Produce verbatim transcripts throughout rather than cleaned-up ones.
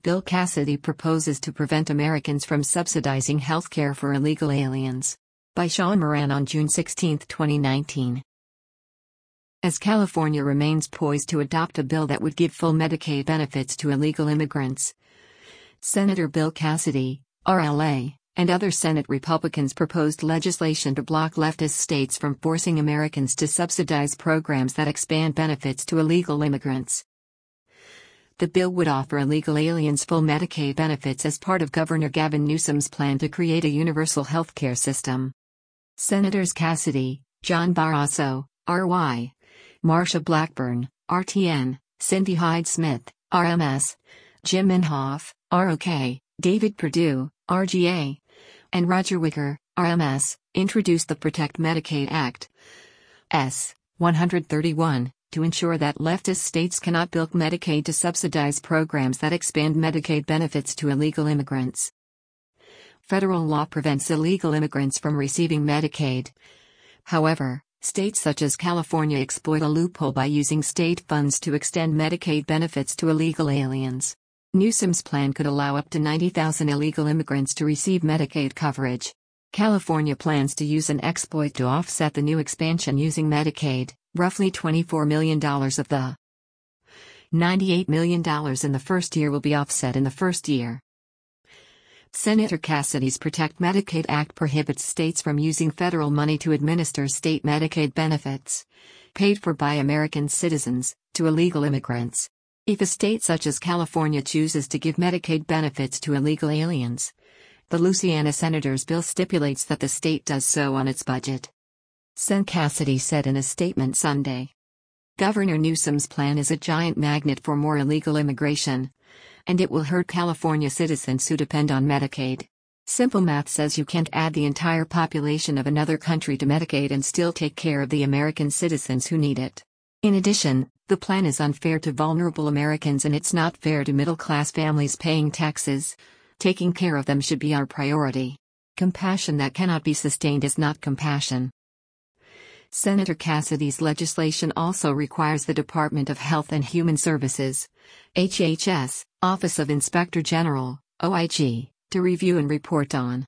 Bill Cassidy proposes to prevent Americans from subsidizing healthcare for illegal aliens. By Sean Moran on June sixteenth, twenty nineteen. As California remains poised to adopt a bill that would give full Medicaid benefits to illegal immigrants, Senator Bill Cassidy, R L A, and other Senate Republicans proposed legislation to block leftist states from forcing Americans to subsidize programs that expand benefits to illegal immigrants. The bill would offer illegal aliens full Medicaid benefits as part of Governor Gavin Newsom's plan to create a universal health care system. Senators Cassidy, John Barrasso, R Y, Marsha Blackburn, R T N, Cindy Hyde-Smith, R M S, Jim Inhofe, R O K, David Perdue, R G A, and Roger Wicker, R M S, introduced the Protect Medicaid Act, S. one thirty-one, to ensure that leftist states cannot bilk Medicaid to subsidize programs that expand Medicaid benefits to illegal immigrants. Federal law prevents illegal immigrants from receiving Medicaid. However, states such as California exploit a loophole by using state funds to extend Medicaid benefits to illegal aliens. Newsom's plan could allow up to ninety thousand illegal immigrants to receive Medicaid coverage. California plans to use an exploit to offset the new expansion using Medicaid. Roughly twenty-four million dollars of the ninety-eight million dollars in the first year will be offset in the first year. Senator Cassidy's Protect Medicaid Act prohibits states from using federal money to administer state Medicaid benefits, paid for by American citizens, to illegal immigrants. If a state such as California chooses to give Medicaid benefits to illegal aliens, the Louisiana Senator's bill stipulates that the state does so on its budget. Sen Cassidy said in a statement Sunday. Governor Newsom's plan is a giant magnet for more illegal immigration, and it will hurt California citizens who depend on Medicaid. Simple math says you can't add the entire population of another country to Medicaid and still take care of the American citizens who need it. In addition, the plan is unfair to vulnerable Americans and it's not fair to middle-class families paying taxes. Taking care of them should be our priority. Compassion that cannot be sustained is not compassion. Senator Cassidy's legislation also requires the Department of Health and Human Services, H H S, Office of Inspector General, O I G, to review and report on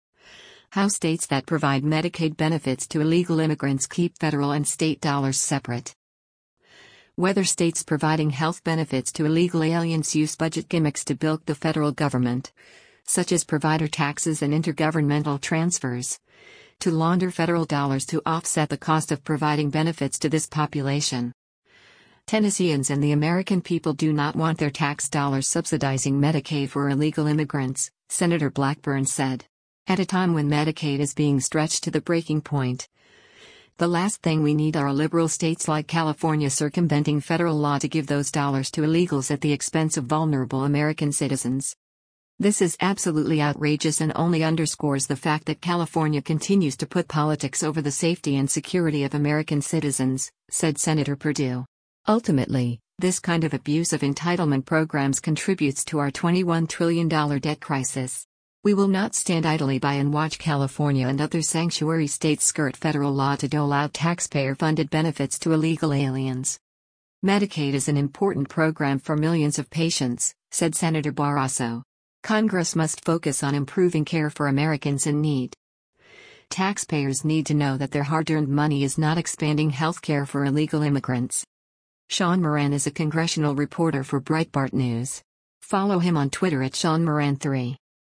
how states that provide Medicaid benefits to illegal immigrants keep federal and state dollars separate. Whether states providing health benefits to illegal aliens use budget gimmicks to bilk the federal government, such as provider taxes and intergovernmental transfers, to launder federal dollars to offset the cost of providing benefits to this population. Tennesseans and the American people do not want their tax dollars subsidizing Medicaid for illegal immigrants, Senator Blackburn said. At a time when Medicaid is being stretched to the breaking point, the last thing we need are liberal states like California circumventing federal law to give those dollars to illegals at the expense of vulnerable American citizens. This is absolutely outrageous and only underscores the fact that California continues to put politics over the safety and security of American citizens, said Senator Perdue. Ultimately, this kind of abuse of entitlement programs contributes to our twenty-one trillion dollars debt crisis. We will not stand idly by and watch California and other sanctuary states skirt federal law to dole out taxpayer-funded benefits to illegal aliens. Medicaid is an important program for millions of patients, said Senator Barrasso. Congress must focus on improving care for Americans in need. Taxpayers need to know that their hard-earned money is not expanding health care for illegal immigrants. Sean Moran is a congressional reporter for Breitbart News. Follow him on Twitter at Sean Moran three.